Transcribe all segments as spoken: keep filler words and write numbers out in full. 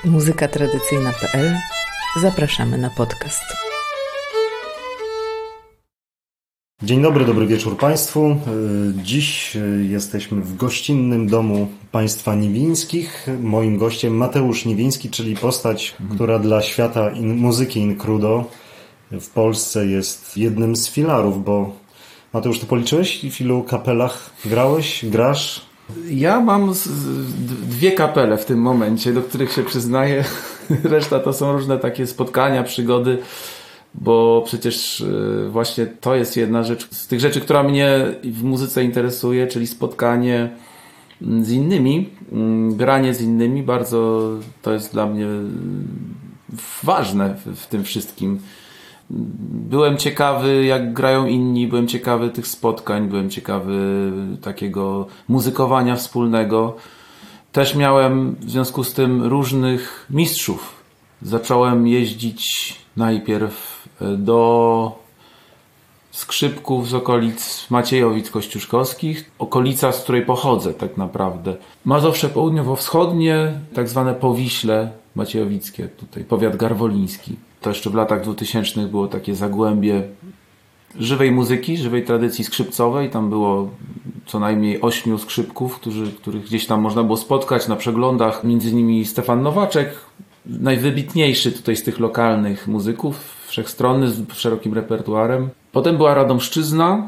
muzyka tradycyjna kropka p l. Zapraszamy na podcast. Dzień dobry, dobry wieczór Państwu. Dziś jesteśmy w gościnnym domu państwa Niwińskich. Moim gościem Mateusz Niwiński, czyli postać, która dla świata in, muzyki in crudo w Polsce jest jednym z filarów, bo Mateusz, ty policzyłeś, w ilu kapelach grałeś, grasz? Ja mam z, dwie kapele w tym momencie, do których się przyznaję. Reszta to są różne takie spotkania, przygody, bo przecież właśnie to jest jedna rzecz z tych rzeczy, która mnie w muzyce interesuje, czyli spotkanie z innymi, granie z innymi. Bardzo to jest dla mnie ważne w, w tym wszystkim. Byłem ciekawy, jak grają inni, byłem ciekawy tych spotkań, byłem ciekawy takiego muzykowania wspólnego. Też miałem w związku z tym różnych mistrzów. Zacząłem jeździć najpierw do skrzypków z okolic Maciejowic Kościuszkowskich, okolica, z której pochodzę tak naprawdę. Mazowsze południowo-wschodnie, tak zwane Powiśle maciejowickie, tutaj powiat garwoliński. To jeszcze w latach dwutysięcznych było takie zagłębie żywej muzyki, żywej tradycji skrzypcowej. Tam było co najmniej ośmiu skrzypków, którzy, których gdzieś tam można było spotkać na przeglądach. Między innymi Stefan Nowaczek, najwybitniejszy tutaj z tych lokalnych muzyków, wszechstronny, z szerokim repertuarem. Potem była Radomszczyzna,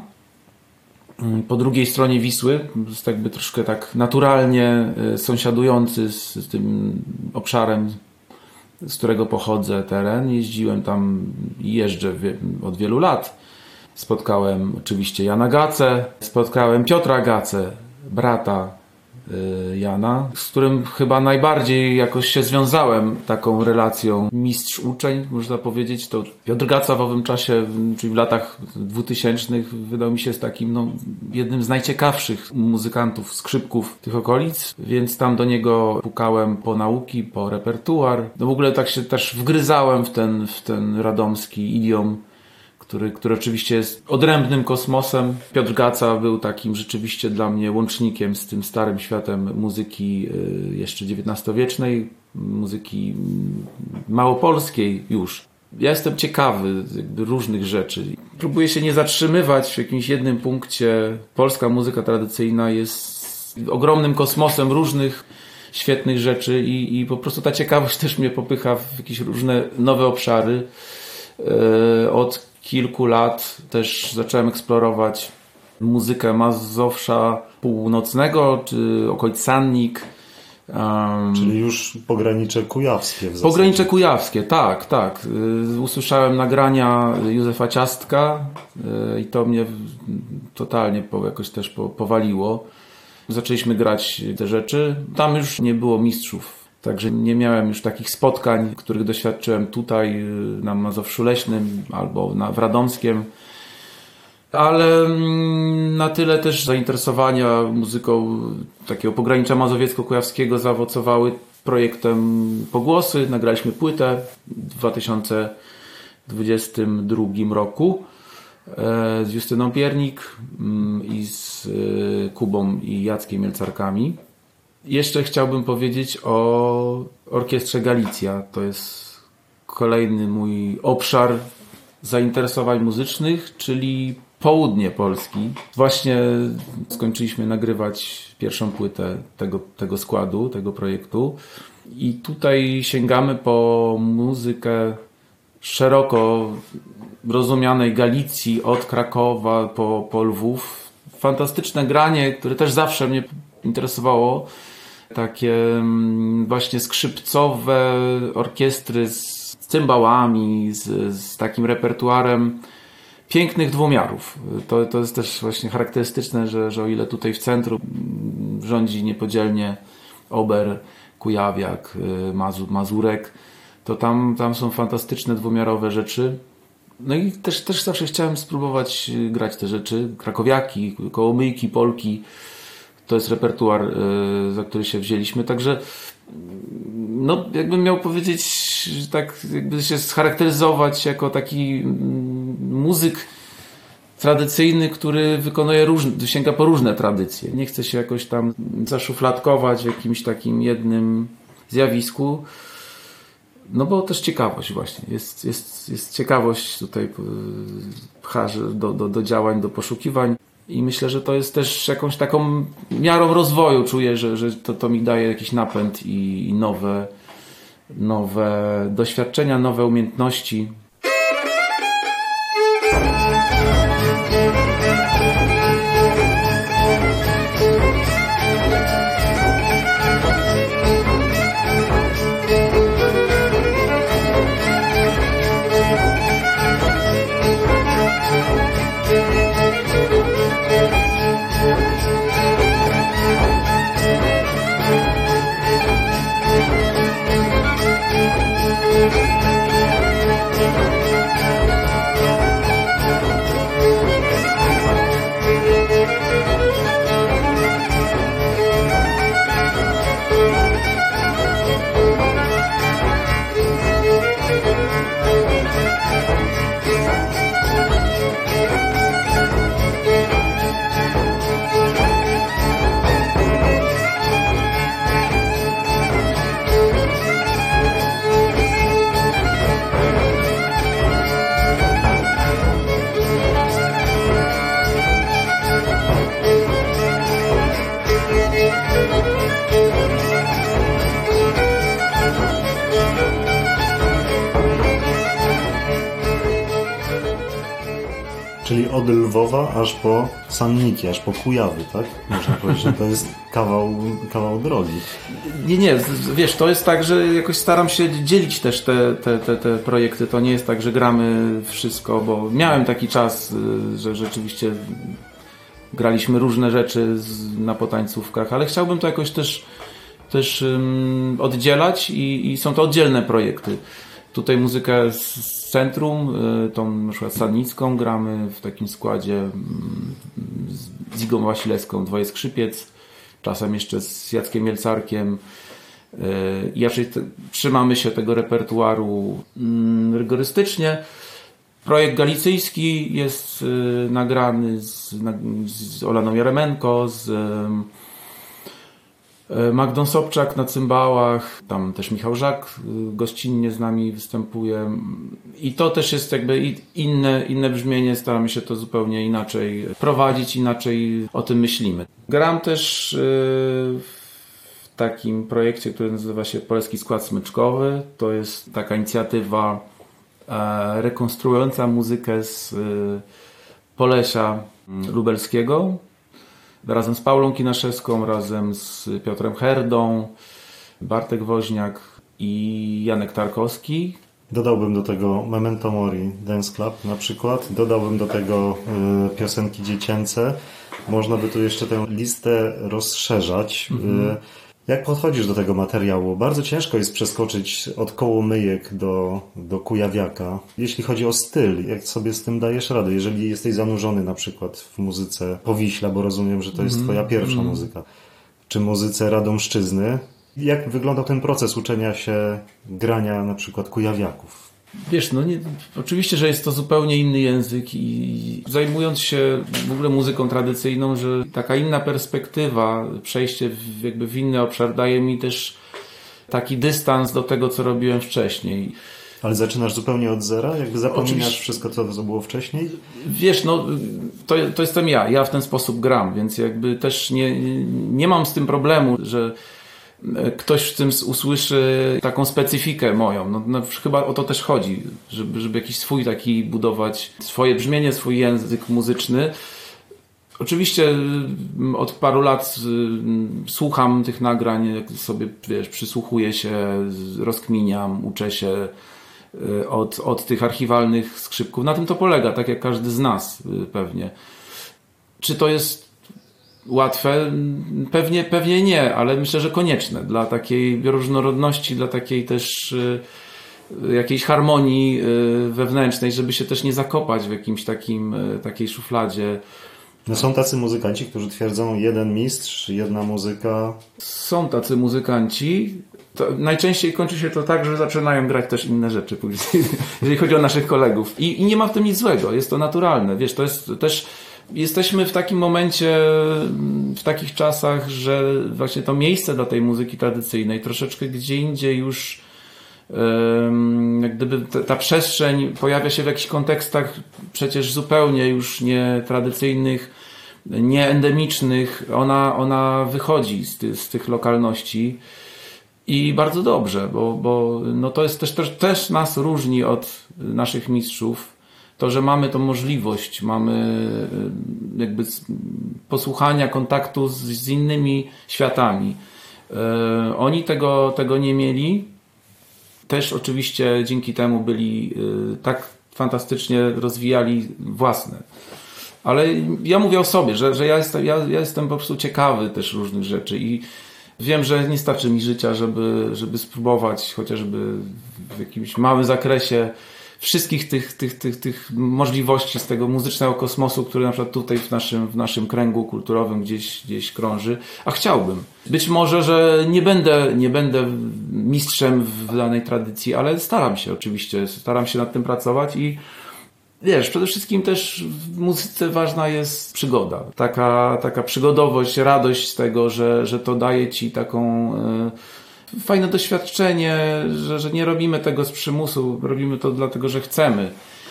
po drugiej stronie Wisły, jest jakby troszkę tak naturalnie sąsiadujący z, z tym obszarem, z którego pochodzę, teren. Jeździłem tam i jeżdżę od wielu lat. Spotkałem oczywiście Jana Gacę, spotkałem Piotra Gacę, brata Jana, z którym chyba najbardziej jakoś się związałem taką relacją mistrz-uczeń, można powiedzieć. To Piotr Gaca w owym czasie, czyli w latach dwutysięcznych, wydał mi się z takim no, jednym z najciekawszych muzykantów, skrzypków tych okolic, więc tam do niego pukałem po nauki, po repertuar. No w ogóle tak się też wgryzałem w ten, w ten radomski idiom, Który, który oczywiście jest odrębnym kosmosem. Piotr Gaca był takim rzeczywiście dla mnie łącznikiem z tym starym światem muzyki jeszcze dziewiętnastowiecznej, muzyki małopolskiej już. Ja jestem ciekawy jakby różnych rzeczy. Próbuję się nie zatrzymywać w jakimś jednym punkcie. Polska muzyka tradycyjna jest ogromnym kosmosem różnych świetnych rzeczy i, i po prostu ta ciekawość też mnie popycha w jakieś różne nowe obszary. Od kilku lat też zacząłem eksplorować muzykę Mazowsza Północnego, czy okolic Sannik. Um, Czyli już pogranicze kujawskie w zasadzie. Pogranicze kujawskie, tak, tak. Usłyszałem nagrania Józefa Ciastka i to mnie totalnie jakoś też powaliło. Zaczęliśmy grać te rzeczy. Tam już nie było mistrzów. Także nie miałem już takich spotkań, których doświadczyłem tutaj na Mazowszu Leśnym albo na, w Radomskiem. Ale na tyle też zainteresowania muzyką takiego pogranicza mazowiecko-kujawskiego zaowocowały projektem Pogłosy. Nagraliśmy płytę w dwa tysiące dwudziestym drugim roku z Justyną Piernik i z Kubą i Jackiem Mielcarkami. Jeszcze chciałbym powiedzieć o Orkiestrze Galicja. To jest kolejny mój obszar zainteresowań muzycznych, czyli południe Polski. Właśnie skończyliśmy nagrywać pierwszą płytę tego, tego składu, tego projektu. I tutaj sięgamy po muzykę szeroko rozumianej Galicji, od Krakowa po, po Lwów. Fantastyczne granie, które też zawsze mnie interesowało. Takie właśnie skrzypcowe orkiestry z cymbałami, z, z takim repertuarem pięknych dwumiarów. To, to jest też właśnie charakterystyczne, że, że o ile tutaj w centrum rządzi niepodzielnie Ober, Kujawiak, Mazur, Mazurek, to tam, tam są fantastyczne dwumiarowe rzeczy. No i też, też zawsze chciałem spróbować grać te rzeczy. Krakowiaki, Kołomyjki, Polki. To jest repertuar, za który się wzięliśmy. Także no, jakbym miał powiedzieć, tak jakby się scharakteryzować jako taki muzyk tradycyjny, który wykonuje różne, sięga po różne tradycje. Nie chce się jakoś tam zaszufladkować w jakimś takim jednym zjawisku. No bo też ciekawość właśnie. Jest, jest, jest ciekawość tutaj pcha do, do, do działań, do poszukiwań. I myślę, że to jest też jakąś taką miarą rozwoju. Czuję, że, że to, to mi daje jakiś napęd i, i nowe, nowe doświadczenia, nowe umiejętności. Czyli od Lwowa aż po Sanniki, aż po Kujawy, tak? Można powiedzieć, że to jest kawał, kawał drogi. Nie, nie, wiesz, to jest tak, że jakoś staram się dzielić też te, te, te, te projekty. To nie jest tak, że gramy wszystko, bo miałem taki czas, że rzeczywiście graliśmy różne rzeczy na potańcówkach, ale chciałbym to jakoś też, też um, oddzielać i, i są to oddzielne projekty. Tutaj muzykę z centrum, tą na przykład Sannicką gramy w takim składzie z Igą Wasilewską, dwoje skrzypiec, czasem jeszcze z Jackiem Mielcarkiem. I raczej te, trzymamy się tego repertuaru rygorystycznie. Projekt galicyjski jest nagrany z, z Olaną Jaremenko, z Magdą Sobczak na cymbałach, tam też Michał Żak gościnnie z nami występuje i to też jest jakby inne, inne brzmienie, staramy się to zupełnie inaczej prowadzić, inaczej o tym myślimy. Gram też w takim projekcie, który nazywa się Polski Skład Smyczkowy. To jest taka inicjatywa rekonstruująca muzykę z Polesia lubelskiego. Razem z Paulą Kinaszewską, razem z Piotrem Herdą, Bartek Woźniak i Janek Tarkowski. Dodałbym do tego Memento Mori Dance Club na przykład. Dodałbym do tego y, piosenki dziecięce. Można by tu jeszcze tę listę rozszerzać. Mhm. Y, jak podchodzisz do tego materiału? Bardzo ciężko jest przeskoczyć od Kołomyjek do, do Kujawiaka. Jeśli chodzi o styl, jak sobie z tym dajesz radę? Jeżeli jesteś zanurzony na przykład w muzyce Powiśla, bo rozumiem, że to jest twoja pierwsza mm. muzyka, czy muzyce Radomszczyzny, jak wyglądał ten proces uczenia się grania na przykład Kujawiaków? Wiesz, no nie, oczywiście, że jest to zupełnie inny język i zajmując się w ogóle muzyką tradycyjną, że taka inna perspektywa, przejście w, jakby w inny obszar daje mi też taki dystans do tego, co robiłem wcześniej. Ale zaczynasz zupełnie od zera? Jakby zapominasz Oczywiście. Wszystko, co było wcześniej? Wiesz, no to, to jestem ja. Ja w ten sposób gram, więc jakby też nie, nie mam z tym problemu, że ktoś w tym usłyszy taką specyfikę moją. No, no, chyba o to też chodzi, żeby, żeby jakiś swój taki budować, swoje brzmienie, swój język muzyczny. Oczywiście od paru lat słucham tych nagrań, jak sobie, wiesz, przysłuchuję się, rozkminiam, uczę się od, od tych archiwalnych skrzypków. Na tym to polega, tak jak każdy z nas pewnie. Czy to jest łatwe? Pewnie, pewnie nie, ale myślę, że konieczne dla takiej bioróżnorodności, dla takiej też jakiejś harmonii wewnętrznej, żeby się też nie zakopać w jakimś takim, takiej szufladzie. No są tacy muzykanci, którzy twierdzą jeden mistrz, jedna muzyka. Są tacy muzykanci. To najczęściej kończy się to tak, że zaczynają grać też inne rzeczy później, jeżeli chodzi o naszych kolegów. I, I nie ma w tym nic złego, jest to naturalne. Wiesz, to jest też... Jesteśmy w takim momencie, w takich czasach, że właśnie to miejsce dla tej muzyki tradycyjnej troszeczkę gdzie indziej już Jak gdyby ta, ta przestrzeń pojawia się w jakichś kontekstach przecież zupełnie już nietradycyjnych, nieendemicznych. Ona, ona wychodzi z, ty, z tych lokalności i bardzo dobrze, bo, bo no to jest też, też, też nas różni od naszych mistrzów. To, że mamy tą możliwość, mamy jakby posłuchania, kontaktu z, z innymi światami. E, oni tego, tego nie mieli. Też oczywiście dzięki temu byli y, tak fantastycznie rozwijali własne. Ale ja mówię o sobie, że, że ja, jestem, ja, ja jestem po prostu ciekawy też różnych rzeczy i wiem, że nie starczy mi życia, żeby, żeby spróbować chociażby w jakimś małym zakresie wszystkich tych, tych, tych, tych możliwości z tego muzycznego kosmosu, który na przykład tutaj w naszym, w naszym kręgu kulturowym gdzieś, gdzieś krąży, a chciałbym. Być może, że nie będę, nie będę mistrzem w danej tradycji, ale staram się oczywiście, staram się nad tym pracować i wiesz, przede wszystkim też w muzyce ważna jest przygoda. Taka, taka przygodowość, radość z tego, że, że to daje ci taką e, fajne doświadczenie, że, że nie robimy tego z przymusu, robimy to dlatego, że chcemy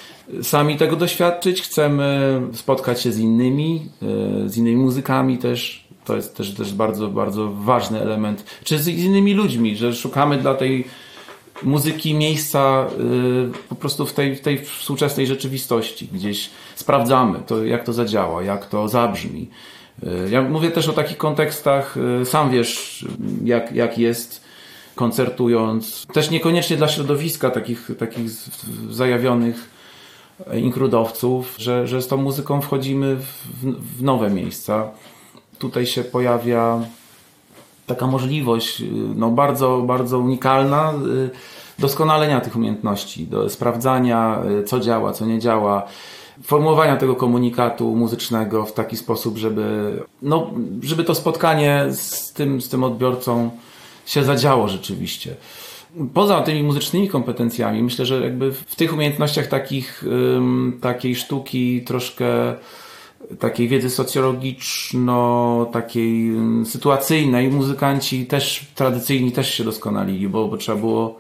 sami tego doświadczyć, chcemy spotkać się z innymi, e, z innymi muzykami też. To jest też, też bardzo, bardzo ważny element. Czy z innymi ludźmi, że szukamy dla tej muzyki miejsca y, po prostu w tej, w tej współczesnej rzeczywistości. Gdzieś sprawdzamy to, jak to zadziała, jak to zabrzmi. Y, ja mówię też o takich kontekstach, y, sam wiesz, jak, jak jest koncertując. Też niekoniecznie dla środowiska takich, takich zajawionych inkrudowców, że, że z tą muzyką wchodzimy w, w nowe miejsca. Tutaj się pojawia taka możliwość, no bardzo, bardzo unikalna, doskonalenia tych umiejętności, do sprawdzania, co działa, co nie działa, formułowania tego komunikatu muzycznego w taki sposób, żeby, no, żeby to spotkanie z tym, z tym odbiorcą się zadziało rzeczywiście. Poza tymi muzycznymi kompetencjami, myślę, że jakby w tych umiejętnościach takich, takiej sztuki troszkę takiej wiedzy socjologiczno, takiej sytuacyjnej, muzykanci też tradycyjni też się doskonalili, bo, bo trzeba było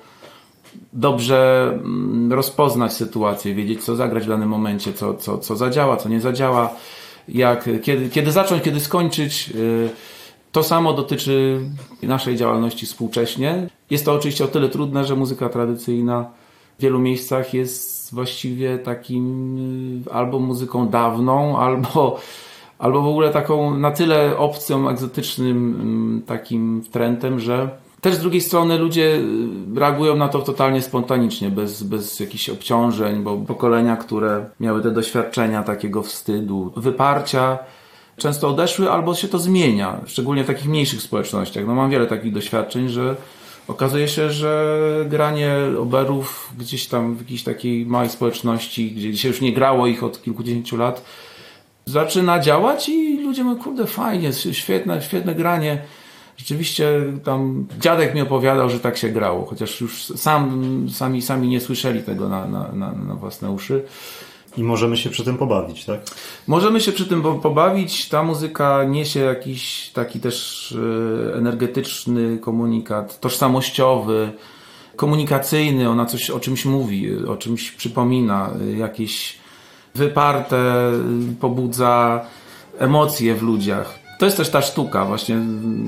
dobrze rozpoznać sytuację, wiedzieć co zagrać w danym momencie, co, co, co zadziała, co nie zadziała, jak, kiedy, kiedy zacząć, kiedy skończyć. To samo dotyczy naszej działalności współcześnie. Jest to oczywiście o tyle trudne, że muzyka tradycyjna w wielu miejscach jest właściwie takim albo muzyką dawną, albo, albo w ogóle taką na tyle obcą, egzotycznym takim trendem, że też z drugiej strony ludzie reagują na to totalnie spontanicznie, bez, bez jakichś obciążeń, bo pokolenia, które miały te doświadczenia takiego wstydu, wyparcia, często odeszły albo się to zmienia, szczególnie w takich mniejszych społecznościach. No mam wiele takich doświadczeń, że okazuje się, że granie oberów gdzieś tam w jakiejś takiej małej społeczności, gdzie się już nie grało ich od kilkudziesięciu lat, zaczyna działać i ludzie mówią, kurde, fajnie, świetne, świetne granie. Rzeczywiście tam dziadek mi opowiadał, że tak się grało, chociaż już sam, sami, sami nie słyszeli tego na, na, na, na własne uszy. I możemy się przy tym pobawić, tak? Możemy się przy tym pobawić. Ta muzyka niesie jakiś taki też energetyczny komunikat, tożsamościowy, komunikacyjny. Ona coś o czymś mówi, o czymś przypomina, jakieś wyparte, pobudza emocje w ludziach. To jest też ta sztuka właśnie,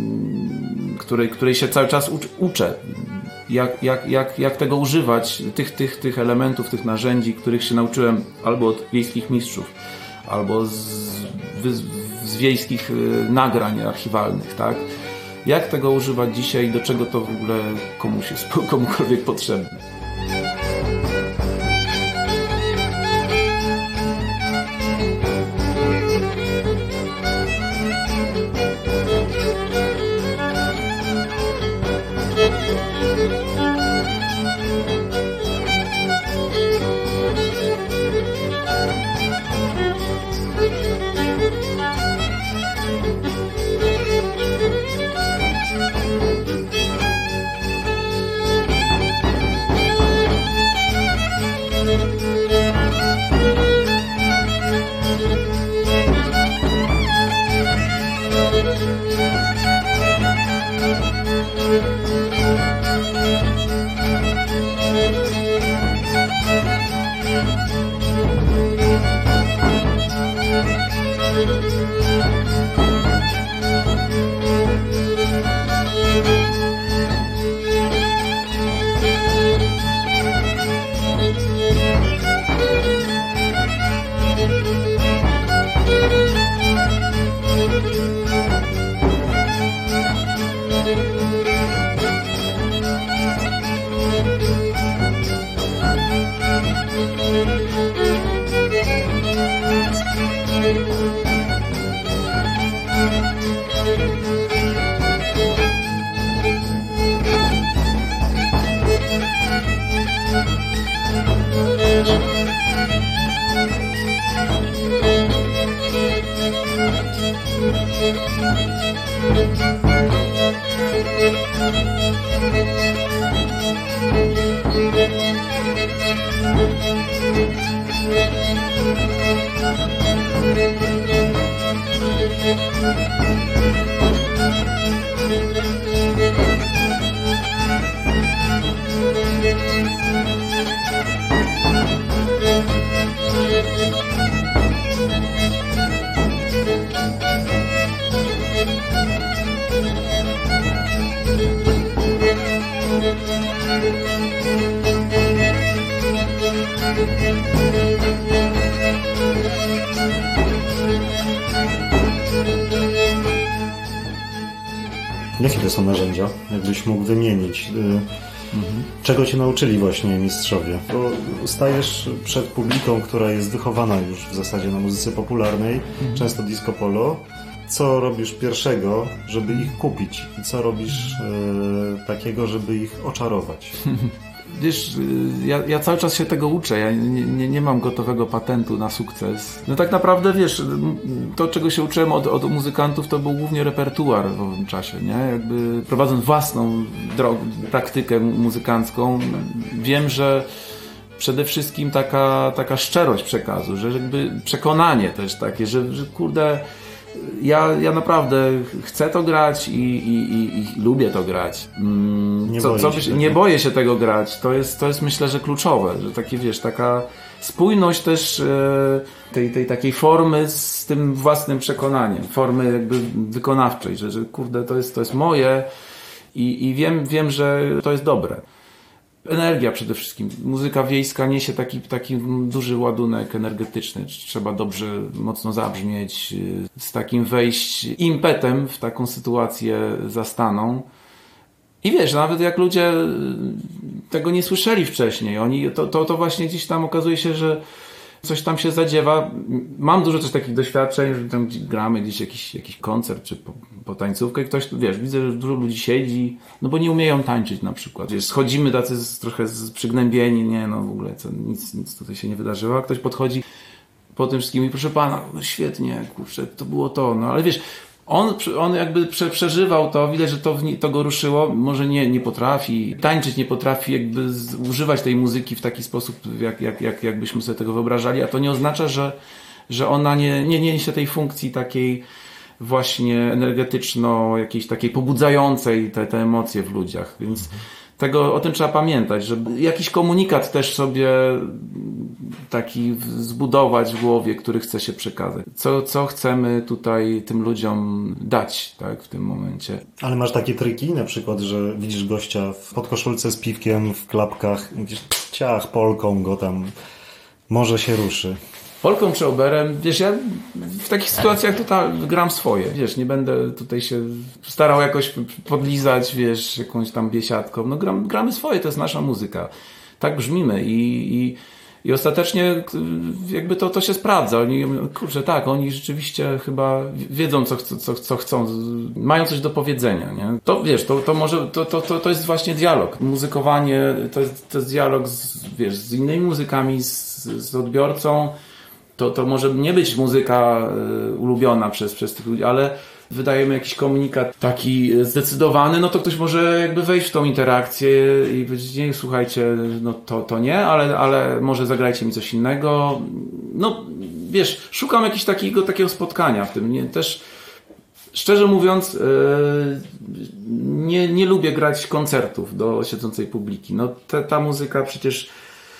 której, której się cały czas uczę. Jak, jak, jak, jak tego używać, tych, tych, tych elementów, tych narzędzi, których się nauczyłem albo od wiejskich mistrzów, albo z, z, z wiejskich nagrań archiwalnych, tak? Jak tego używać dzisiaj i do czego to w ogóle komuś jest, komukolwiek potrzebne. Jakie to są narzędzia? Jakbyś mógł wymienić? Mhm. Czego cię nauczyli właśnie mistrzowie? Bo stajesz przed publiką, która jest wychowana już w zasadzie na muzyce popularnej, mhm. często disco polo. Co robisz pierwszego, żeby ich kupić? I co robisz e, takiego, żeby ich oczarować? Wiesz, ja, ja cały czas się tego uczę, ja nie, nie, nie mam gotowego patentu na sukces. No tak naprawdę, wiesz, to czego się uczyłem od, od muzykantów, to był głównie repertuar w owym czasie, nie? Jakby prowadząc własną drogę, praktykę muzykancką, wiem, że przede wszystkim taka, taka szczerość przekazu, że jakby przekonanie też takie, że, że kurde, Ja, ja naprawdę chcę to grać i, i, i, i lubię to grać. Mm, nie, co, boję co się byś, nie boję się tego grać. To jest, to jest myślę, że kluczowe, że takie, wiesz, taka spójność też e, tej, tej takiej formy z tym własnym przekonaniem, formy jakby wykonawczej, że, że kurde, to jest, to jest moje i, i wiem, wiem, że to jest dobre. Energia przede wszystkim. Muzyka wiejska niesie taki, taki duży ładunek energetyczny. Trzeba dobrze, mocno zabrzmieć, z takim wejść impetem w taką sytuację zastaną. I wiesz, nawet jak ludzie tego nie słyszeli wcześniej, oni, to, to, to właśnie gdzieś tam okazuje się, że coś tam się zadziewa. Mam dużo też takich doświadczeń, że tam gramy gdzieś jakiś, jakiś koncert czy po, po tańcówkę i ktoś, wiesz, widzę, że dużo ludzi siedzi, no bo nie umieją tańczyć na przykład. Wiesz, schodzimy tacy z, trochę z, przygnębieni, nie, no w ogóle co, nic, nic tutaj się nie wydarzyło, a ktoś podchodzi po tym wszystkim i proszę pana, no świetnie, kurczę, to było to, no ale wiesz, On, on jakby prze, przeżywał to, widać, że to, w nie, to go ruszyło, może nie, nie potrafi tańczyć, nie potrafi jakby z, używać tej muzyki w taki sposób, jak, jak, jak, jakbyśmy sobie tego wyobrażali, a to nie oznacza, że, że ona nie, nie niesie tej funkcji takiej właśnie energetyczno, jakiejś takiej pobudzającej te, te emocje w ludziach, więc tego, o tym trzeba pamiętać, żeby jakiś komunikat też sobie taki zbudować w głowie, który chce się przekazać. Co, co chcemy tutaj tym ludziom dać, tak, w tym momencie. Ale masz takie triki, na przykład, że widzisz gościa w podkoszulce z piwkiem, w klapkach, widzisz, ciach, Polką go tam, może się ruszy. Polką czy oberem, wiesz, ja w takich sytuacjach tutaj gram swoje, wiesz, nie będę tutaj się starał jakoś podlizać, wiesz, jakąś tam biesiadką, no gram, gramy swoje, to jest nasza muzyka, tak brzmimy i, i, i ostatecznie jakby to, to się sprawdza, oni, kurczę, tak, oni rzeczywiście chyba wiedzą, co, co, co chcą, mają coś do powiedzenia, nie? To, wiesz, to, to może, to, to, to, to jest właśnie dialog, muzykowanie, to jest, to jest dialog z, wiesz, z innymi muzykami, z, z odbiorcą. To, to może nie być muzyka y, ulubiona przez, przez tych ludzi, ale wydajemy jakiś komunikat taki zdecydowany, no to ktoś może jakby wejść w tą interakcję i powiedzieć, nie, słuchajcie, no to, to nie, ale, ale może zagrajcie mi coś innego. No, wiesz, szukam jakiegoś takiego, takiego spotkania w tym. Nie, też, szczerze mówiąc, y, nie, nie lubię grać koncertów do siedzącej publiki. No, te, ta muzyka przecież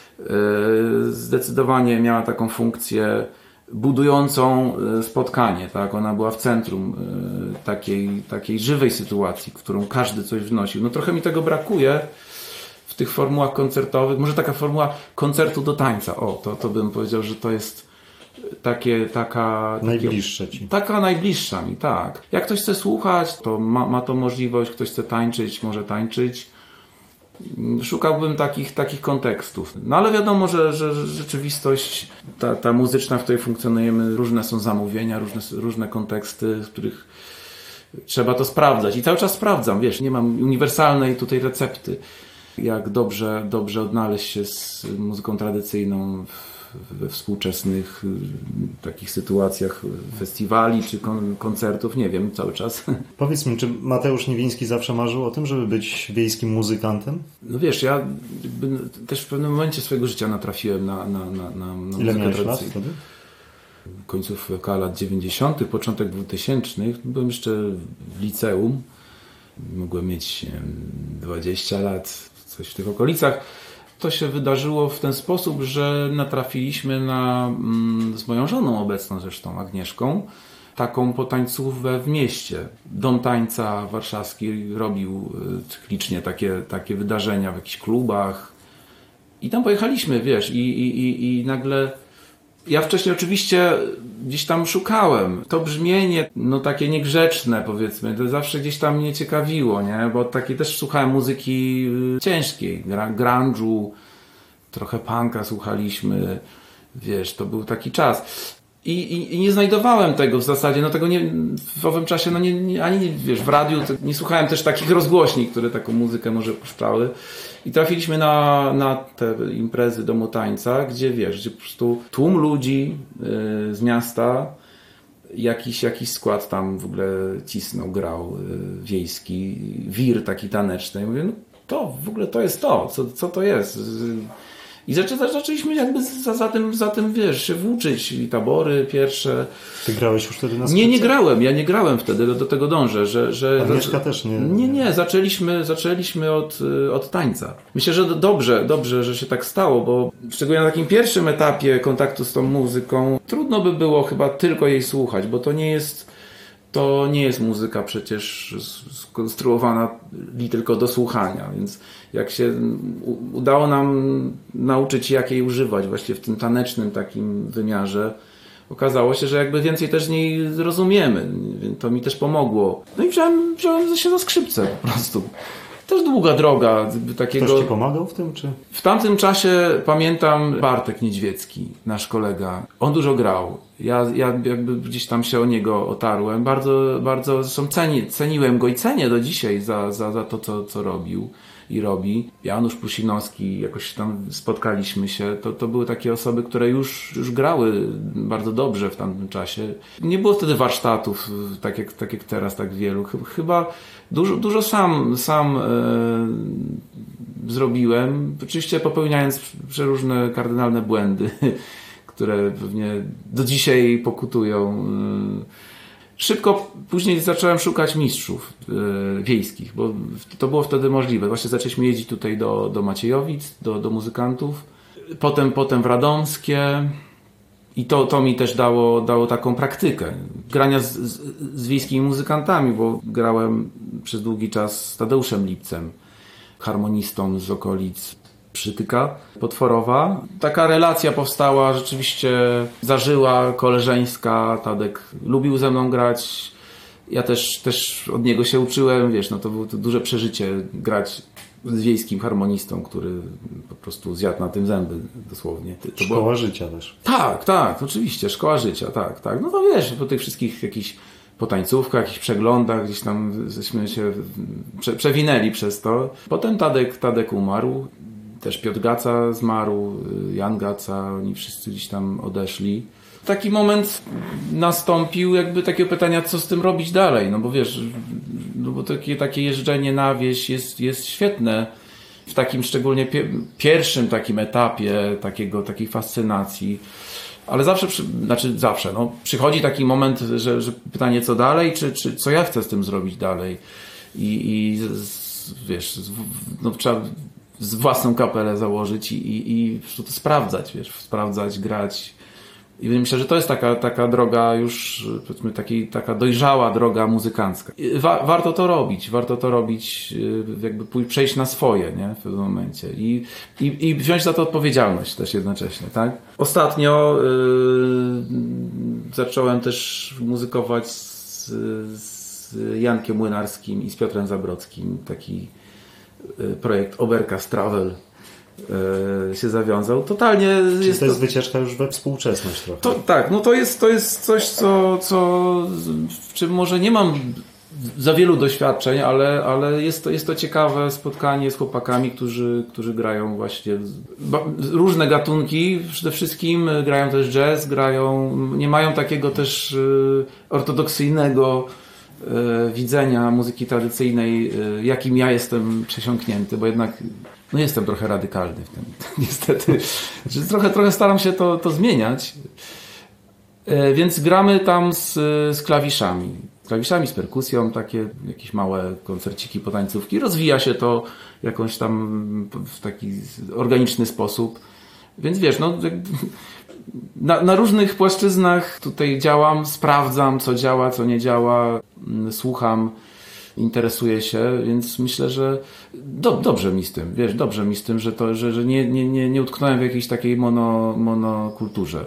zdecydowanie miała taką funkcję budującą spotkanie, tak? Ona była w centrum takiej, takiej żywej sytuacji, w którą każdy coś wnosił. No trochę mi tego brakuje w tych formułach koncertowych. Może taka formuła koncertu do tańca. O, to, to bym powiedział, że to jest takie, taka... Najbliższa ci. Taka najbliższa mi, tak. Jak ktoś chce słuchać, to ma, ma to możliwość, ktoś chce tańczyć, może tańczyć. Szukałbym takich, takich kontekstów. No ale wiadomo, że, że rzeczywistość, ta, ta muzyczna, w której funkcjonujemy, różne są zamówienia, różne, różne konteksty, w których trzeba to sprawdzać. I cały czas sprawdzam, wiesz, nie mam uniwersalnej tutaj recepty, jak dobrze, dobrze odnaleźć się z muzyką tradycyjną w, we współczesnych takich sytuacjach festiwali czy kon- koncertów, nie wiem, cały czas. Powiedz mi, czy Mateusz Niwiński zawsze marzył o tym, żeby być wiejskim muzykantem? No wiesz, ja jakby też w pewnym momencie swojego życia natrafiłem na, na, na, na, na Ile muzykę miałeś lat tradycyjną. wtedy? Końcówka lat dziewięćdziesiątych, początek dwutysięcznych. Byłem jeszcze w liceum. Mogłem mieć nie wiem, dwadzieścia lat, coś w tych okolicach. To się wydarzyło w ten sposób, że natrafiliśmy na, mm, z moją żoną obecną zresztą, Agnieszką, taką potańcówkę w mieście. Dom Tańca Warszawski robił cyklicznie takie, takie wydarzenia w jakichś klubach. I tam pojechaliśmy, wiesz, i, i, i, i nagle... Ja wcześniej oczywiście gdzieś tam szukałem. To brzmienie, no takie niegrzeczne powiedzmy, to zawsze gdzieś tam mnie ciekawiło, nie? Bo takie też słuchałem muzyki ciężkiej, grunge'u, trochę punka słuchaliśmy, wiesz, to był taki czas. I, i, I nie znajdowałem tego w zasadzie, no tego nie, w owym czasie, no nie, nie, ani wiesz, w radiu nie słuchałem też takich rozgłośni, które taką muzykę może puszczały. I trafiliśmy na, na te imprezy Domu Tańca, gdzie wiesz, gdzie po prostu tłum ludzi yy, z miasta, jakiś, jakiś skład tam w ogóle cisnął, grał yy, wiejski, wir taki taneczny. I mówię, no to w ogóle to jest to, co, co to jest? I zaczę, zaczęliśmy jakby za, za, tym, za tym, wiesz, się włóczyć. I tabory pierwsze. Ty grałeś już wtedy na skrzypcach? Nie, nie grałem. Ja nie grałem wtedy, do, do tego dążę. Że, że Agnieszka też nie? Nie, nie. Zaczęliśmy, zaczęliśmy od, od tańca. Myślę, że dobrze, dobrze, że się tak stało, bo szczególnie na takim pierwszym etapie kontaktu z tą muzyką trudno by było chyba tylko jej słuchać, bo to nie jest... To nie jest muzyka przecież skonstruowana tylko do słuchania, więc jak się udało nam nauczyć, jak jej używać właśnie w tym tanecznym takim wymiarze, okazało się, że jakby więcej też z niej rozumiemy, więc to mi też pomogło. No i wziąłem, wziąłem się za skrzypce po prostu. Też długa droga takiego... Ktoś ci pomagał w tym, czy? W tamtym czasie pamiętam Bartek Niedźwiecki, nasz kolega. On dużo grał. Ja, ja jakby gdzieś tam się o niego otarłem. Bardzo, bardzo zresztą ceni, ceniłem go i cenię do dzisiaj za, za, za to, co, co robił i robi. Janusz Pusinowski, jakoś tam spotkaliśmy się. To, to były takie osoby, które już, już grały bardzo dobrze w tamtym czasie. Nie było wtedy warsztatów, tak jak, tak jak teraz, tak wielu. Chyba dużo, dużo sam, sam e, zrobiłem. Oczywiście popełniając przeróżne kardynalne błędy, które pewnie do dzisiaj pokutują. Szybko później zacząłem szukać mistrzów yy, wiejskich, bo to było wtedy możliwe. Właśnie zaczęliśmy jeździć tutaj do, do Maciejowic, do, do muzykantów. Potem, potem w Radomskie i to, to mi też dało, dało taką praktykę grania z, z, z wiejskimi muzykantami, bo grałem przez długi czas z Tadeuszem Lipcem, harmonistą z okolic Przytyka, Potworowa. Taka relacja powstała, rzeczywiście zażyła, koleżeńska. Tadek lubił ze mną grać. Ja też, też od niego się uczyłem. Wiesz, no to było to duże przeżycie grać z wiejskim harmonistą, który po prostu zjadł na tym zęby dosłownie. To Szkoła było... życia też. Tak, tak, oczywiście. Szkoła życia, tak, tak. No to wiesz, po tych wszystkich jakichś potańcówkach, jakichś przeglądach, gdzieś tam żeśmy się prze, przewinęli przez to. Potem Tadek, Tadek umarł. Też Piotr Gaca zmarł, Jan Gaca, oni wszyscy gdzieś tam odeszli. Taki moment nastąpił jakby takiego pytania, co z tym robić dalej, no bo wiesz, no bo takie, takie jeżdżenie na wieś jest, jest świetne w takim szczególnie pie, pierwszym takim etapie takiego, takiej fascynacji, ale zawsze, przy, znaczy zawsze, no przychodzi taki moment, że, że pytanie co dalej, czy, czy co ja chcę z tym zrobić dalej i, i z, wiesz, no trzeba z własną kapelę założyć i, i, i to sprawdzać, wiesz, sprawdzać, grać. I myślę, że to jest taka, taka droga już, powiedzmy, taki, taka dojrzała droga muzykancka. Wa- warto to robić, warto to robić, jakby pójść, przejść na swoje, nie, w pewnym momencie. I, i, i wziąć za to odpowiedzialność też jednocześnie, tak? Ostatnio yy, zacząłem też muzykować z, z Jankiem Młynarskim i z Piotrem Zabrockim, taki projekt Oberkas Travel yy, się zawiązał. Totalnie Czyli jest to jest to... wycieczka już we współczesność trochę. To, tak, no to jest, to jest coś, co, co, w czym może nie mam za wielu doświadczeń, ale, ale jest, to, jest to ciekawe spotkanie z chłopakami, którzy, którzy grają właśnie różne gatunki, przede wszystkim grają też jazz, grają, nie mają takiego też ortodoksyjnego widzenia muzyki tradycyjnej, jakim ja jestem przesiąknięty, bo jednak no jestem trochę radykalny w tym, niestety. Trochę, trochę staram się to, to zmieniać. Więc gramy tam z, z klawiszami. Z klawiszami, z perkusją, takie jakieś małe koncerciki, potańcówki. Rozwija się to jakoś tam w taki organiczny sposób. Więc wiesz, no na, na różnych płaszczyznach tutaj działam, sprawdzam, co działa, co nie działa, słucham, interesuję się, więc myślę, że do, dobrze mi z tym, wiesz, dobrze mi z tym, że, to, że, że nie, nie, nie, nie utknąłem w jakiejś takiej mono, monokulturze.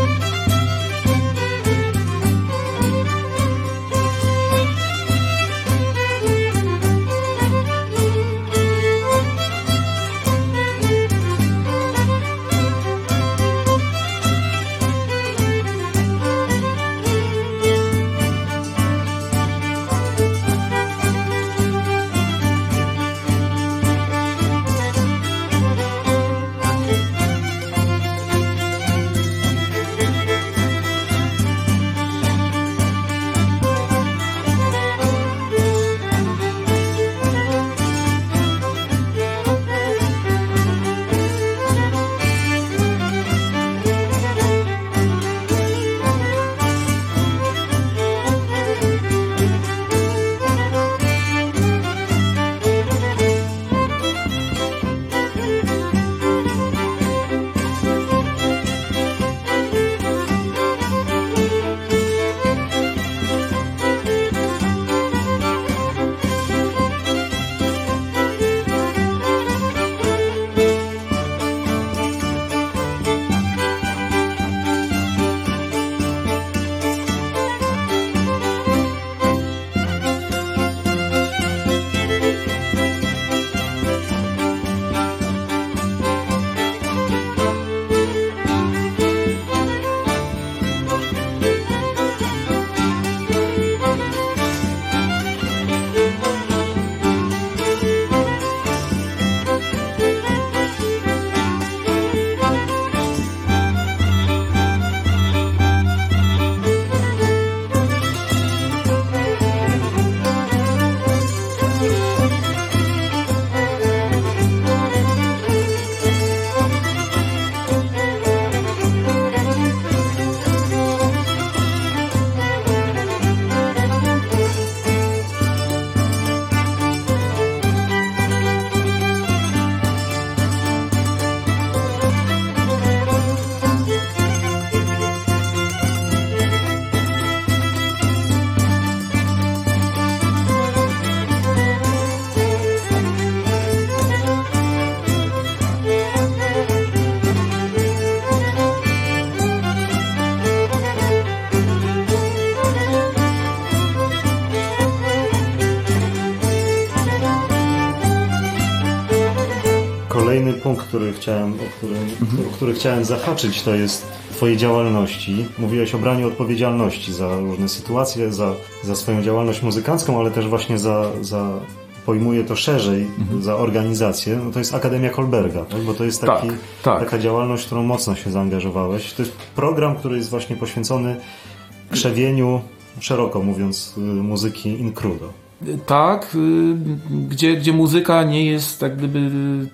Kolejny punkt, który chciałem, o który, mhm. który chciałem zahaczyć, to jest Twojej działalności. Mówiłeś o braniu odpowiedzialności za różne sytuacje, za, za swoją działalność muzykancką, ale też właśnie za, za pojmuję to szerzej, mhm. za organizację. No to jest Akademia Kolberga, tak? Bo to jest taki, tak, tak. taka działalność, w którą mocno się zaangażowałeś. To jest program, który jest właśnie poświęcony krzewieniu, szeroko mówiąc, muzyki in crudo. Tak, gdzie, gdzie muzyka nie jest tak gdyby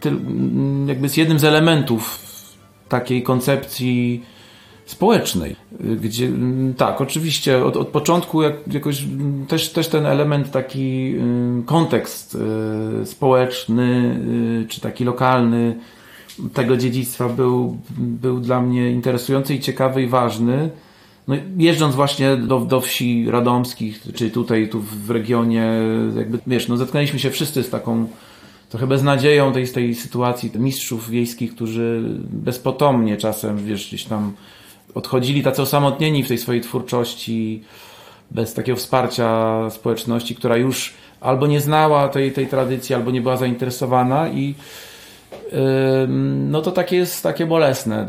jakby z jednym z elementów takiej koncepcji społecznej. Gdzie, tak, oczywiście od, od początku jak, jakoś też, też ten element, taki kontekst społeczny czy taki lokalny tego dziedzictwa był, był dla mnie interesujący i ciekawy i ważny. No, jeżdżąc właśnie do, do wsi radomskich, czy tutaj tu w regionie, jakby, wiesz, no, zetknęliśmy się wszyscy z taką trochę beznadzieją tej, tej sytuacji mistrzów wiejskich, którzy bezpotomnie czasem, wiesz, gdzieś tam odchodzili tacy osamotnieni w tej swojej twórczości, bez takiego wsparcia społeczności, która już albo nie znała tej, tej tradycji, albo nie była zainteresowana i no to takie jest takie bolesne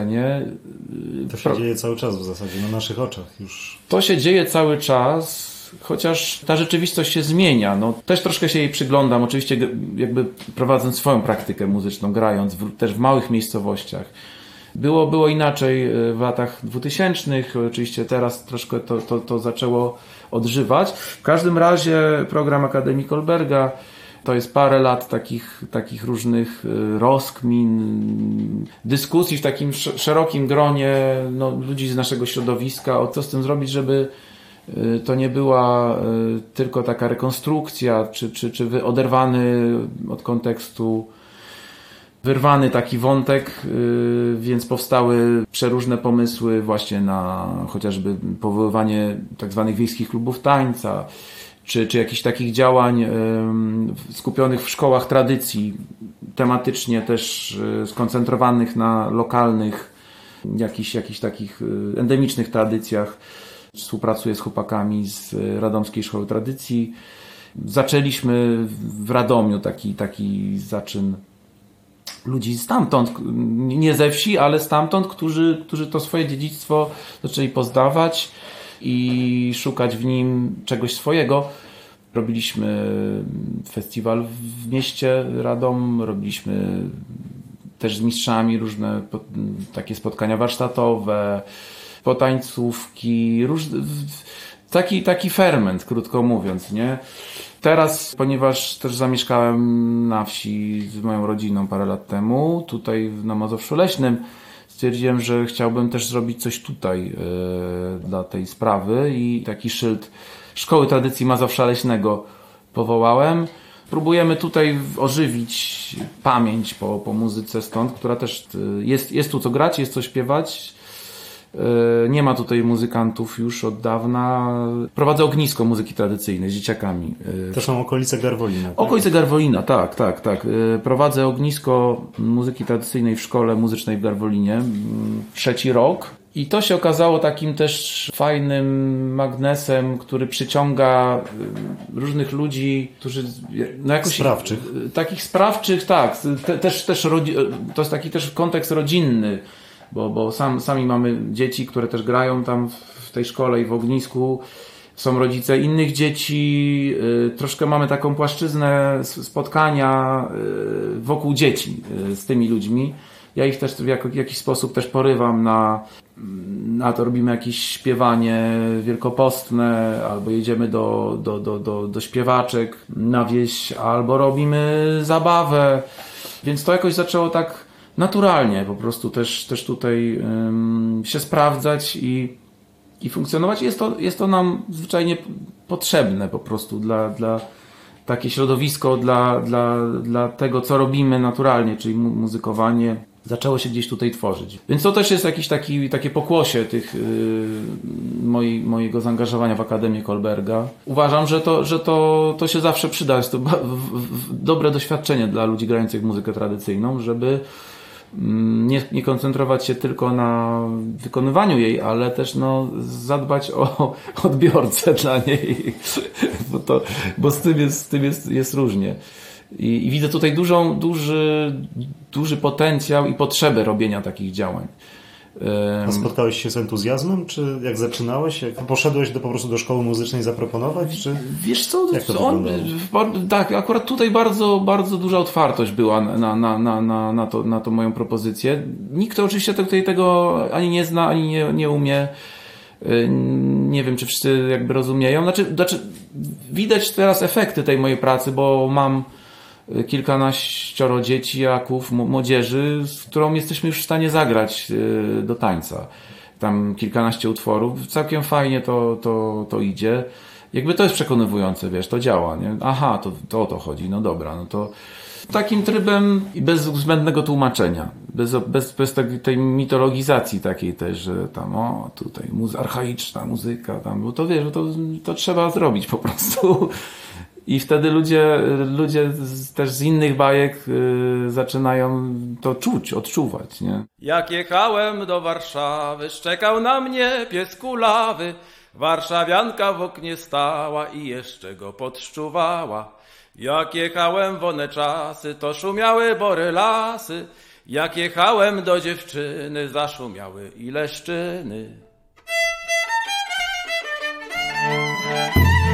doświadczenie. To się Pro... dzieje cały czas w zasadzie, na naszych oczach już. To się dzieje cały czas. chociaż ta rzeczywistość się zmienia. No, też troszkę się jej przyglądam, oczywiście jakby prowadząc swoją praktykę muzyczną, grając w, też w małych miejscowościach. Było, było inaczej w latach dwutysięcznych, oczywiście teraz troszkę to, to, to zaczęło odżywać. W każdym razie program Akademii Kolberga to jest parę lat takich, takich różnych rozkmin, dyskusji w takim szerokim gronie no, ludzi z naszego środowiska, o co z tym zrobić, żeby to nie była tylko taka rekonstrukcja, czy, czy, czy oderwany od kontekstu, wyrwany taki wątek, więc powstały przeróżne pomysły właśnie na chociażby powoływanie tak zwanych wiejskich klubów tańca, czy, czy jakichś takich działań skupionych w szkołach tradycji, tematycznie też skoncentrowanych na lokalnych, jakichś, jakichś takich endemicznych tradycjach. Współpracuję z chłopakami z Radomskiej Szkoły Tradycji. Zaczęliśmy w Radomiu taki, taki zaczyn ludzi stamtąd, nie ze wsi, ale stamtąd, którzy, którzy to swoje dziedzictwo zaczęli poznawać i szukać w nim czegoś swojego. Robiliśmy festiwal w mieście Radom, robiliśmy też z mistrzami różne takie spotkania warsztatowe, potańcówki, róż... taki, taki ferment, krótko mówiąc, nie? Teraz, ponieważ też zamieszkałem na wsi z moją rodziną parę lat temu, tutaj na Mazowszu Leśnym, stwierdziłem, że chciałbym też zrobić coś tutaj yy, dla tej sprawy i taki szyld Szkoły Tradycji Mazowsza Leśnego powołałem. Próbujemy tutaj ożywić pamięć po, po muzyce stąd, która też jest, jest tu co grać, jest co śpiewać. Nie ma tutaj muzykantów już od dawna. Prowadzę ognisko muzyki tradycyjnej z dzieciakami. To są okolice Garwolina. Tak? Okolice Garwolina, tak, tak, tak. Prowadzę ognisko muzyki tradycyjnej w szkole muzycznej w Garwolinie. Trzeci rok. I to się okazało takim też fajnym magnesem, który przyciąga różnych ludzi, którzy no jakoś... Sprawczych. Takich sprawczych, tak. Te, też, też rodzi, to jest taki też kontekst rodzinny. Bo, bo sam, sami mamy dzieci, które też grają tam w tej szkole i w ognisku. Są rodzice innych dzieci. Yy, troszkę mamy taką płaszczyznę spotkania yy, wokół dzieci yy, z tymi ludźmi. Ja ich też w jak, jakiś sposób też porywam na, na to, robimy jakieś śpiewanie wielkopostne, albo jedziemy do, do, do, do, do śpiewaczek na wieś, albo robimy zabawę. Więc to jakoś zaczęło tak naturalnie po prostu też, też tutaj um, się sprawdzać i, i funkcjonować. Jest to, jest to nam zwyczajnie potrzebne po prostu dla, dla takie środowisko dla, dla, dla tego, co robimy naturalnie, czyli mu, muzykowanie. Zaczęło się gdzieś tutaj tworzyć. Więc to też jest jakieś taki, takie pokłosie tych, yy, mojej, mojego zaangażowania w Akademię Kolberga. Uważam, że to, że to, to się zawsze przyda. Jest to w, w, dobre doświadczenie dla ludzi grających muzykę tradycyjną, żeby Nie, nie koncentrować się tylko na wykonywaniu jej, ale też no, zadbać o odbiorcę dla niej, bo, to, bo z tym jest, z tym jest, jest różnie. I, I widzę tutaj dużą, duży, duży potencjał i potrzebę robienia takich działań. A spotkałeś się z entuzjazmem, czy jak zaczynałeś, jak poszedłeś do, po prostu do szkoły muzycznej zaproponować, czy wiesz co, jak to on, tak, akurat tutaj bardzo, bardzo duża otwartość była na, na, na, na, na, to, na to moją propozycję. Nikt oczywiście tutaj tego ani nie zna, ani nie, nie umie. Nie wiem, czy wszyscy jakby rozumieją. Znaczy, znaczy, widać teraz efekty tej mojej pracy, bo mam kilkanaścioro dzieciaków, młodzieży, z którą jesteśmy już w stanie zagrać do tańca. Tam kilkanaście utworów. Całkiem fajnie to, to, to idzie. Jakby to jest przekonywujące, wiesz, to działa, nie? Aha, to, to o to chodzi, no dobra, no to takim trybem i bez zbędnego tłumaczenia. Bez, bez, bez tej, tej mitologizacji takiej też, że tam, o, tutaj muzy- archaiczna muzyka, tam, bo to wiesz, to, to trzeba zrobić po prostu. I wtedy ludzie, ludzie z, też z innych bajek y, zaczynają to czuć, odczuwać, nie? Jak jechałem do Warszawy, szczekał na mnie pies kulawy. Warszawianka w oknie stała i jeszcze go podszczuwała. Jak jechałem w one czasy, to szumiały bory lasy. Jak jechałem do dziewczyny, zaszumiały i leszczyny.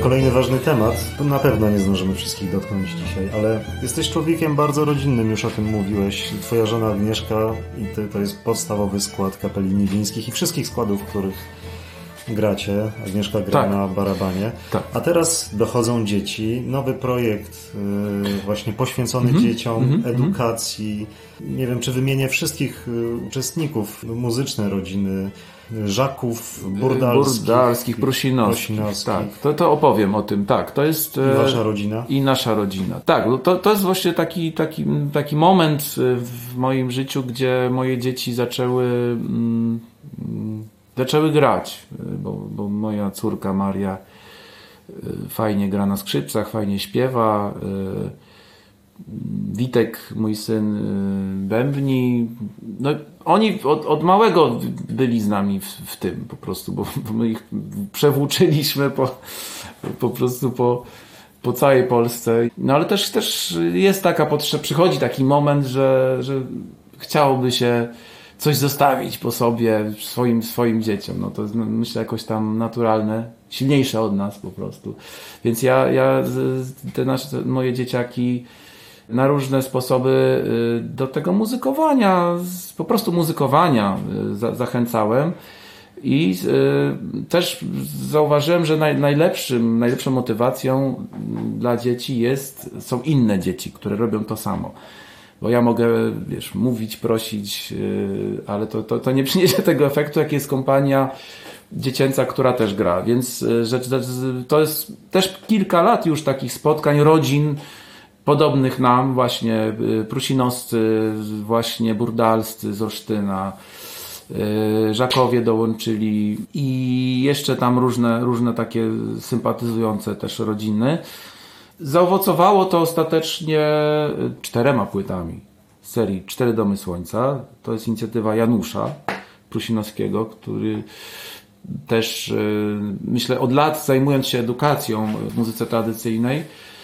kolejny ważny temat. Na pewno nie zdążymy wszystkich dotknąć dzisiaj, ale jesteś człowiekiem bardzo rodzinnym, już o tym mówiłeś. Twoja żona Agnieszka i ty, to jest podstawowy skład Kapeli Niwińskich i wszystkich składów, w których gracie. Agnieszka gra Tak. na barabanie. Tak. A teraz dochodzą dzieci. Nowy projekt yy, właśnie poświęcony Mhm. dzieciom, Mhm. edukacji. Nie wiem, czy wymienię wszystkich yy, uczestników. Muzyczne rodziny. Żaków, Burdalskich, Burdalskich, Prusinowskich. Prusinowskich. Tak, to, to opowiem o tym. Tak, to jest... I wasza rodzina? I nasza rodzina. Tak, to, to jest właśnie taki, taki, taki moment w moim życiu, gdzie moje dzieci zaczęły mm, zaczęły grać, bo, bo moja córka Maria fajnie gra na skrzypcach, fajnie śpiewa. Witek, mój syn, bębni. No, oni od, od małego byli z nami w, w tym po prostu, bo, bo my ich przewłóczyliśmy po, po prostu po, po całej Polsce. No ale też, też jest taka potrzeba, przychodzi taki moment, że, że chciałoby się coś zostawić po sobie swoim, swoim dzieciom. No to jest, myślę, jakoś tam naturalne, silniejsze od nas po prostu. Więc ja, ja te nasze, moje dzieciaki na różne sposoby do tego muzykowania, po prostu muzykowania zachęcałem i też zauważyłem, że naj, najlepszym, najlepszą motywacją dla dzieci jest, są inne dzieci, które robią to samo. Bo ja mogę, wiesz, mówić, prosić, ale to, to, to nie przyniesie tego efektu, jak jest kompania dziecięca, która też gra. Więc rzecz, to jest też kilka lat już takich spotkań rodzin podobnych nam, właśnie prusinowscy, właśnie burdalscy z Olsztyna, Żakowie dołączyli i jeszcze tam różne, różne takie sympatyzujące też rodziny. Zaowocowało to ostatecznie czterema płytami z serii Cztery Domy Słońca. To jest inicjatywa Janusza Prusinowskiego, który też, myślę, od lat zajmując się edukacją w muzyce tradycyjnej,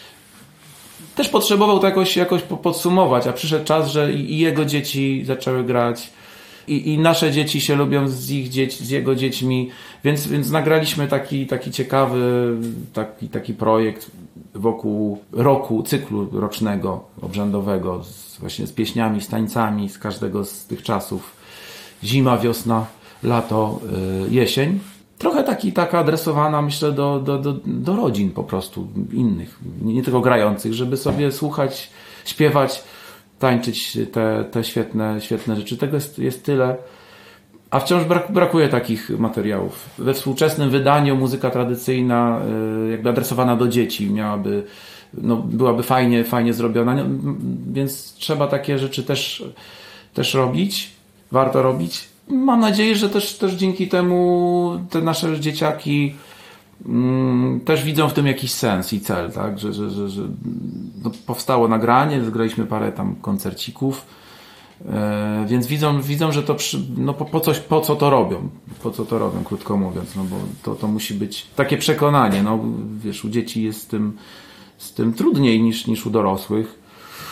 też potrzebował to jakoś, jakoś podsumować, a przyszedł czas, że i jego dzieci zaczęły grać, i, i nasze dzieci się lubią z ich dzieci, z jego dziećmi, więc, więc nagraliśmy taki, taki ciekawy taki, taki projekt wokół roku, cyklu rocznego, obrzędowego, z, właśnie z pieśniami, z tańcami z każdego z tych czasów. Zima, wiosna, lato, y, jesień. Trochę taki, taka adresowana, myślę, do, do, do, do rodzin po prostu innych, nie, nie tylko grających, żeby sobie słuchać, śpiewać, tańczyć te, te świetne, świetne rzeczy. Tego jest, jest tyle. A wciąż brak, brakuje takich materiałów. We współczesnym wydaniu muzyka tradycyjna, jakby adresowana do dzieci, miałaby, no, byłaby fajnie, fajnie zrobiona, więc trzeba takie rzeczy też, też robić. Warto robić. Mam nadzieję, że też, też dzięki temu te nasze dzieciaki mm, też widzą w tym jakiś sens i cel, tak? Że, że, że, że no, powstało nagranie, zgraliśmy parę tam koncercików, e, więc widzą, widzą, że to przy, no, po, po, coś, po co to robią, po co to robią, krótko mówiąc, no bo to, to musi być takie przekonanie, no wiesz, u dzieci jest z tym, z tym trudniej niż, niż u dorosłych.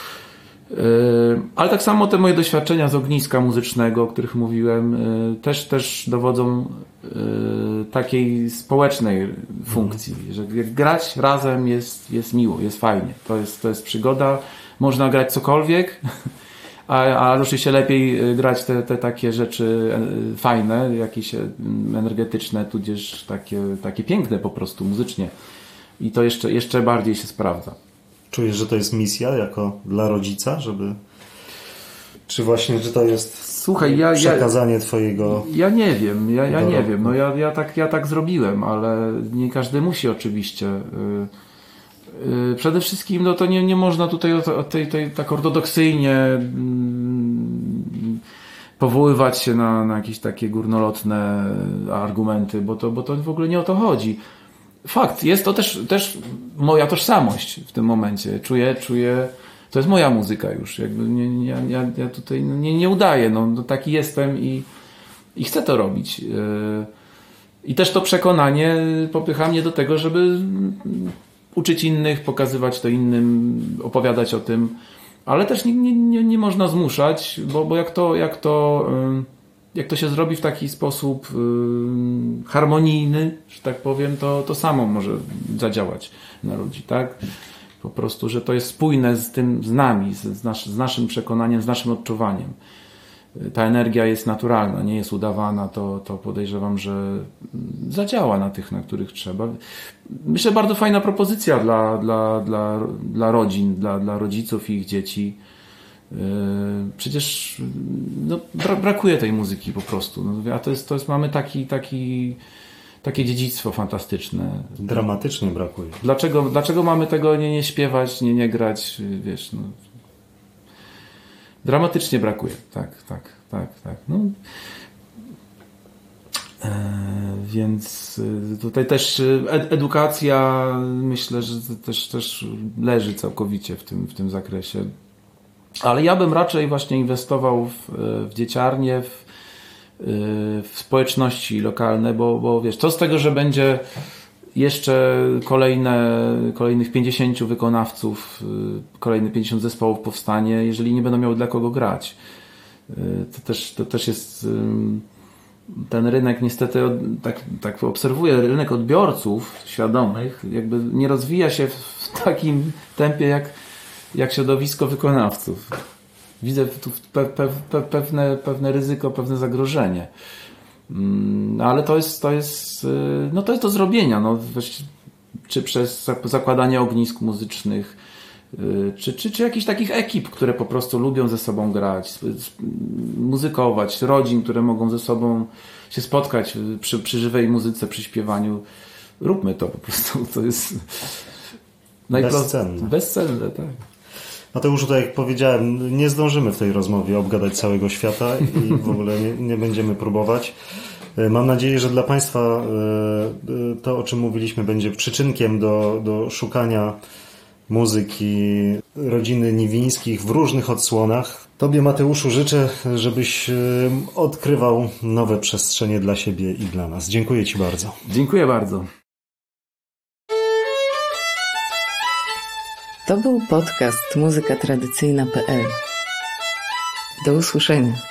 Ale tak samo te moje doświadczenia z ogniska muzycznego, o których mówiłem, też, też dowodzą takiej społecznej funkcji, że jak grać razem jest, jest miło, jest fajnie, to jest, to jest przygoda, można grać cokolwiek, a, a oczywiście lepiej grać te, te takie rzeczy fajne, jakieś energetyczne, tudzież takie, takie piękne po prostu muzycznie i to jeszcze, jeszcze bardziej się sprawdza. Czujesz, że to jest misja jako dla rodzica, żeby... Czy właśnie, że to jest Słuchaj, ja, przekazanie ja, twojego... Ja nie wiem, ja, ja nie wiem. No ja, ja, tak, ja tak zrobiłem, ale nie każdy musi oczywiście. Yy, yy, przede wszystkim no to nie, nie można tutaj o, o tej, tej, tak ortodoksyjnie yy, powoływać się na, na jakieś takie górnolotne argumenty, bo to, bo to w ogóle nie o to chodzi. Fakt, jest to też, też moja tożsamość w tym momencie. Czuję, czuję, to jest moja muzyka już. Jakby nie, nie, ja, ja tutaj nie, nie udaję, no, no taki jestem i, i chcę to robić. Yy, I też to przekonanie popycha mnie do tego, żeby uczyć innych, pokazywać to innym, opowiadać o tym, ale też nie, nie, nie, nie można zmuszać, bo, bo jak to, jak to, yy, jak to się zrobi w taki sposób yy, harmonijny, że tak powiem, to, to samo może zadziałać na ludzi, tak? Po prostu, że to jest spójne z tym, z nami, z, z, nasz, z naszym przekonaniem, z naszym odczuwaniem. Ta energia jest naturalna, nie jest udawana, to, to podejrzewam, że zadziała na tych, na których trzeba. Myślę, bardzo fajna propozycja dla, dla, dla, dla rodzin, dla, dla rodziców i ich dzieci. Przecież no, bra, brakuje tej muzyki po prostu. No, a to jest, to jest, mamy taki, taki, takie dziedzictwo fantastyczne. Dramatycznie brakuje. Dlaczego, dlaczego mamy tego nie, nie śpiewać, nie, nie grać, wiesz, no. Dramatycznie brakuje, tak, tak, tak, tak. No. E, więc tutaj też edukacja, myślę, że też, też leży całkowicie w tym, w tym zakresie. Ale ja bym raczej właśnie inwestował w, w dzieciarnie, w, w społeczności lokalne, bo, bo wiesz, co z tego, że będzie jeszcze kolejne, kolejnych pięćdziesięciu wykonawców, kolejne pięćdziesiąt zespołów powstanie, jeżeli nie będą miały dla kogo grać. To też, to też jest ten rynek, niestety, tak, tak obserwuję, rynek odbiorców świadomych jakby nie rozwija się w takim tempie jak, jak środowisko wykonawców. Widzę tu pe, pe, pe, pewne, pewne ryzyko, pewne zagrożenie. Ale to jest, to jest, no to jest do zrobienia, no, czy przez zakładanie ognisk muzycznych, czy, czy, czy jakichś takich ekip, które po prostu lubią ze sobą grać, muzykować, rodzin, które mogą ze sobą się spotkać przy, przy żywej muzyce, przy śpiewaniu. Róbmy to po prostu, to jest bezcenne. Bezcenne, tak. Mateuszu, tak jak powiedziałem, nie zdążymy w tej rozmowie obgadać całego świata i w ogóle nie, nie będziemy próbować. Mam nadzieję, że dla Państwa to, o czym mówiliśmy, będzie przyczynkiem do, do szukania muzyki rodziny Niwińskich w różnych odsłonach. Tobie, Mateuszu, życzę, żebyś odkrywał nowe przestrzenie dla siebie i dla nas. Dziękuję Ci bardzo. Dziękuję bardzo. To był podcast muzyka tradycyjna kropka pe el. Do usłyszenia.